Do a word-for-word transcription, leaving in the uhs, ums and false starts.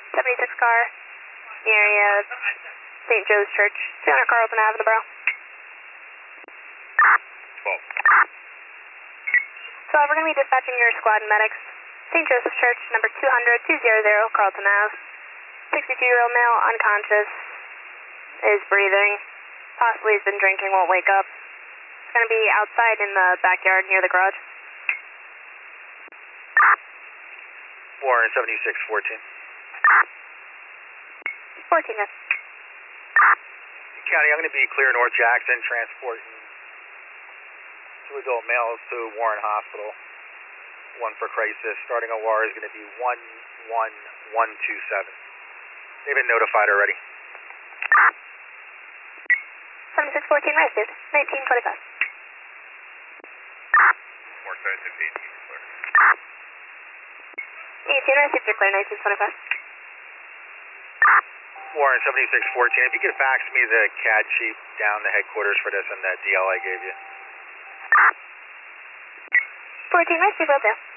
seventy-six car, the area of Saint Joe's Church, two hundred Carlton Avenue, bro. twelve. So we're going to be dispatching your squad and medics. Saint Joseph's Church, number two hundred, two hundred, Carlton Ave. sixty-two-year-old male, unconscious, is breathing, possibly has been drinking, won't wake up. It's going to be outside in the backyard near the garage. Warren seventy-six fourteen. fourteen, yes. County, I'm going to be clear North Jackson, transporting two adult males to Warren Hospital. One for crisis. Starting O R is going to be one one one two seven. They've been notified already. seventy-six fourteen, rested. nineteen twenty-five. More seventy-six eighteen, clear. eighteen, rested, you're clear, nineteen twenty-five. Warren seventy-six fourteen, if you could fax me the C A D sheet down the headquarters for this and that D L I gave you. fourteen, rested, will do.